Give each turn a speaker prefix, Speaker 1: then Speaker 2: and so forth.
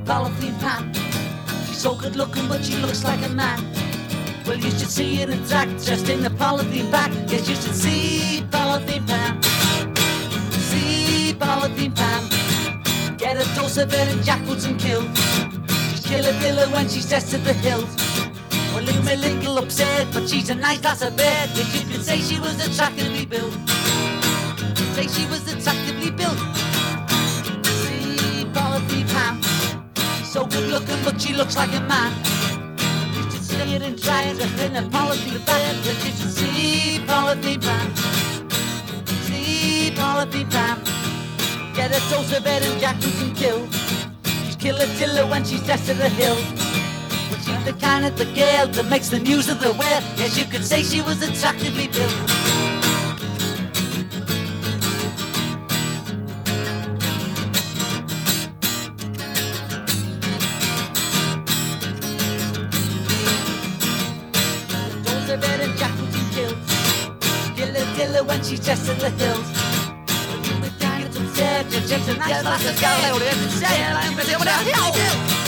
Speaker 1: polythene pan. She's so good looking but she looks like a man. Well, you should see her in drag, dressed in a polythene bag. Yes, you should see Polythene Pam. See Polythene Pam. Get a dose of it in Jack Woods and kill. She's killer killer when she's dressed to the hilt. Well, look a little upset, but she's a nice lass of bed. Yes, you could say she was attractively built. Say she was attractively built. See Polythene Pam. She's so good looking but she looks like a man. See it and try it, just in a polythene bag. Yes, you should see Polythene Pam. See Polythene Pam. Get a dose of it and Jack who can kill. She's killer killer when she's dressed to the hill. Well, she's the kind of the girl that makes the news of the world. Yes, you could say she was attractively built. When she's just in the hills. Well, you the guy that's upset, you're just a nice lass of girl.